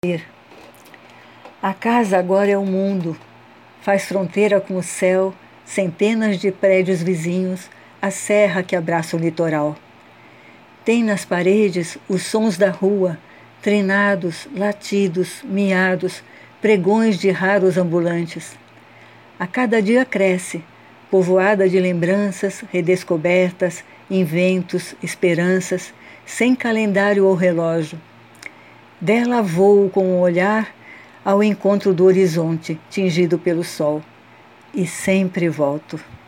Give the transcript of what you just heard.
A casa agora é o mundo, faz fronteira com o céu, centenas de prédios vizinhos, a serra que abraça o litoral. Tem nas paredes os sons da rua, trinados, latidos, miados, pregões de raros ambulantes. A cada dia cresce, povoada de lembranças, redescobertas, inventos, esperanças, sem calendário ou relógio. Dela voo com o olhar ao encontro do horizonte, tingido pelo sol. E sempre volto.